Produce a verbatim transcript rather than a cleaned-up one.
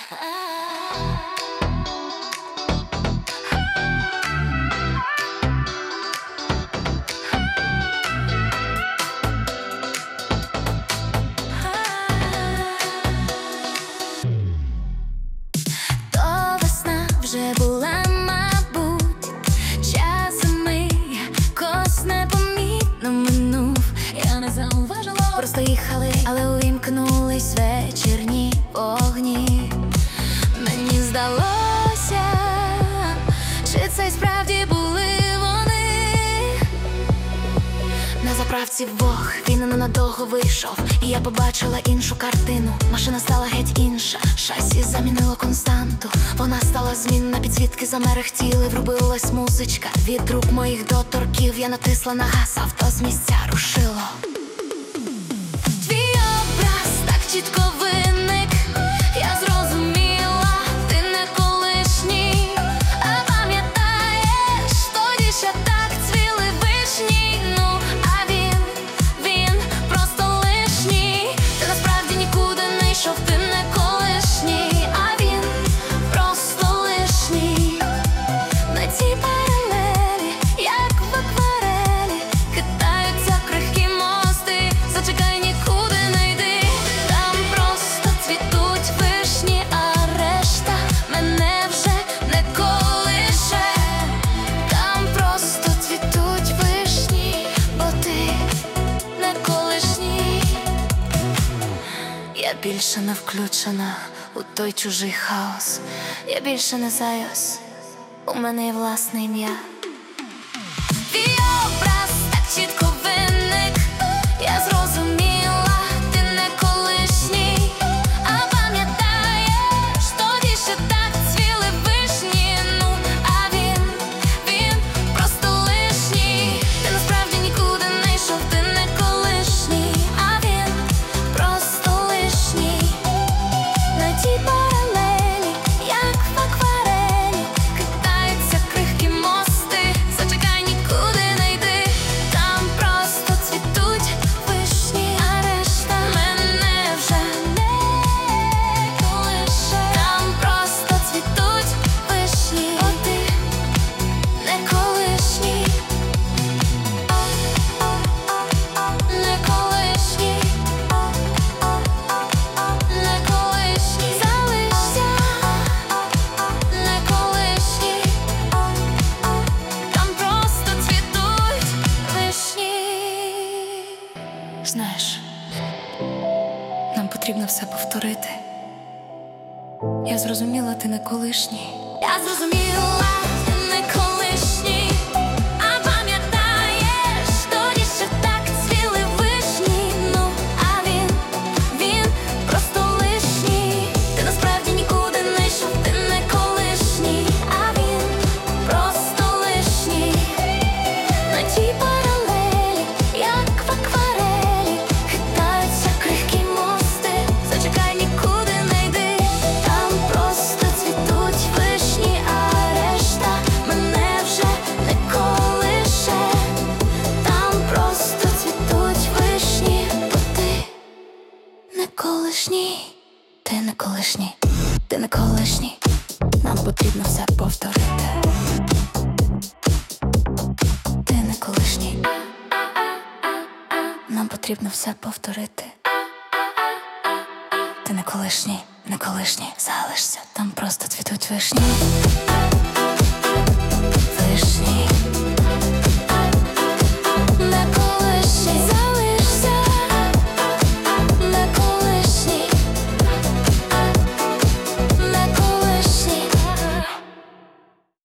Вже була, мабуть, час зими якось непомітно минув. Я не зауважила, просто їхали, але увімкнулись вечірні вогні. Мені здалося, чи це й справді були вони. На заправці вдвох, він ненадовго вийшов, і я побачила іншу картину. Машина стала геть інша, шасі замінило константу. Вона стала змінна, підсвітки замерехтіли, врубилась музичка від рук моїх доторків. Я натисла на газ, авто з місця рушило. Твій образ так чітко виник, я зрозуміла, ти не колишній. А пам'ятаєш, тоді ще так цвіли вишні. Ну, а він, він просто лишній. Ти насправді нікуди не йшов, ти не колишній. А він просто лишній. На цій паралелі, як в акварелі, хитаються крихкі мости. Зачекай, нікуди не йди. Там просто цвітуть вишні, а решта мене вже не колише. Там просто цвітуть вишні, бо ти не колишній. Я більше не включена у той чужий хаос. Я більше не зайос, у мене є власне ім'я. Твій образ так чітко виник, я зрозуміла, ти не колишній. А пам'ятаєш, тоді ще так цвіли вишні. Ну, а він, він просто лишній. Ти насправді нікуди не йшов, ти не колишній. А він просто лишній. На тій паралелі, як в акварелі, хитаються крихкі мости. Зачекай, нікуди не йди. Там просто цвітуть вишні, а решта мене вже не колише. Там просто цвітуть вишні, бо ти не колишній. Не колишній. Не колишній. Залишся. Не колишній. Там просто цвітуть вишні. Знаєш, нам потрібно все повторити. Я зрозуміла, ти не колишній. Я зрозуміла, ти не колишній. А пам'ятаєш, тоді ще так цвіли вишні. Ну, а він, він просто лишній. Ти насправді нікуди не йшов, ти не колишній. А він просто лишній. На тій паралелі, як в акварелі, хитаються крихкі мости. Зачекай, нікуди не йди. Там просто цвітуть вишні, а решта мене вже не колише. Там просто цвітуть вишні, бо ти не колишній. Ти не колишній, ти не колишній. Нам потрібно все повторити. Ти не колишній. Нам потрібно все повторити. Ти не колишній, не колишній. Залишся, там просто цвітуть вишні.